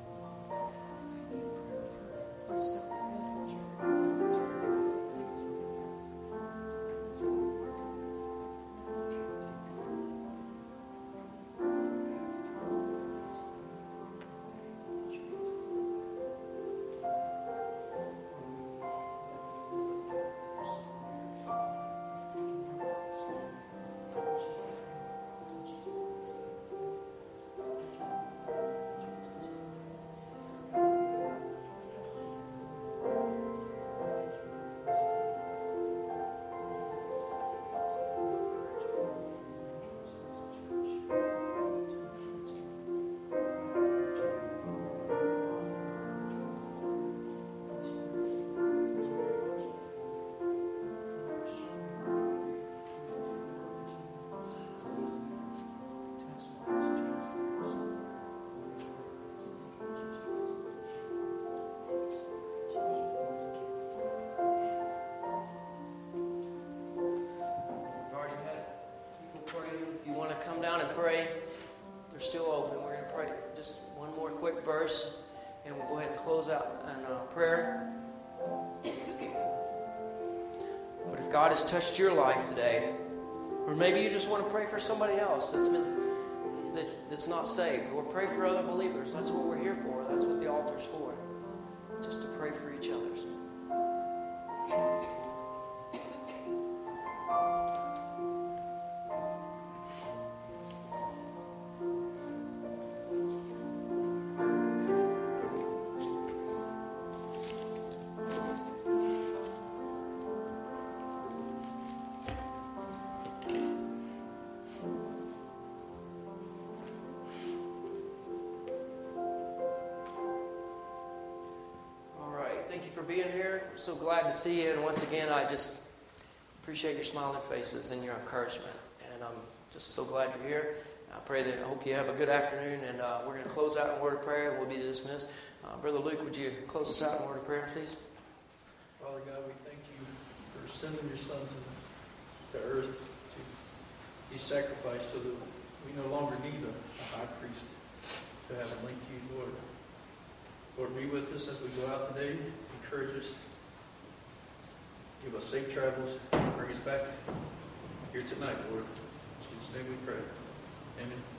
S1: Come down and pray. They're still open. We're going to pray just one more quick verse, and we'll go ahead and close out in prayer. God has touched your life today. Or maybe you just want to pray for somebody else that's not saved. Or pray for other believers. That's what we're here for. That's what the altar's for. Just to pray for each other. Thank you for being here. I'm so glad to see you. And once again, I just appreciate your smiling faces and your encouragement. And I'm just so glad you're here. I hope you have a good afternoon. And we're going to close out in a word of prayer, and we'll be dismissed. Brother Luke, would you close us out in a word of prayer, please?
S3: Father God, we thank you for sending your Son to earth to be sacrificed so that we no longer need a high priest to have a link to you, Lord. Lord, be with us as we go out today. Encourage us. Give us safe travels. Bring us back here tonight, Lord. In Jesus' name we pray. Amen.